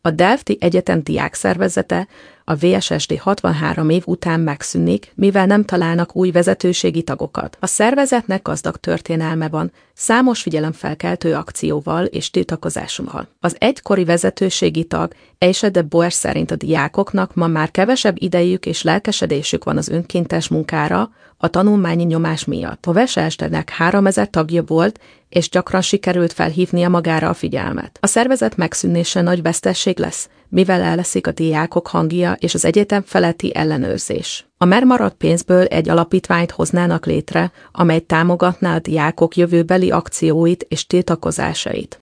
A Delfti Egyetem diákszervezete a VSSD 63 év után megszűnik, mivel nem találnak új vezetőségi tagokat. A szervezetnek gazdag történelme van, számos figyelemfelkeltő akcióval és tiltakozással. Az egykori vezetőségi tag Eise de Boer szerint a diákoknak ma már kevesebb idejük és lelkesedésük van az önkéntes munkára, a tanulmányi nyomás miatt. A VSSD-nek 3000 tagja volt, és gyakran sikerült felhívnia magára a figyelmet. A szervezet megszűnése nagy vesztesség lesz, mivel elveszik a diákok hangja és az egyetem feletti ellenőrzés. A megmaradt pénzből egy alapítványt hoznának létre, amely támogatná a diákok jövőbeli akcióit és tiltakozásait.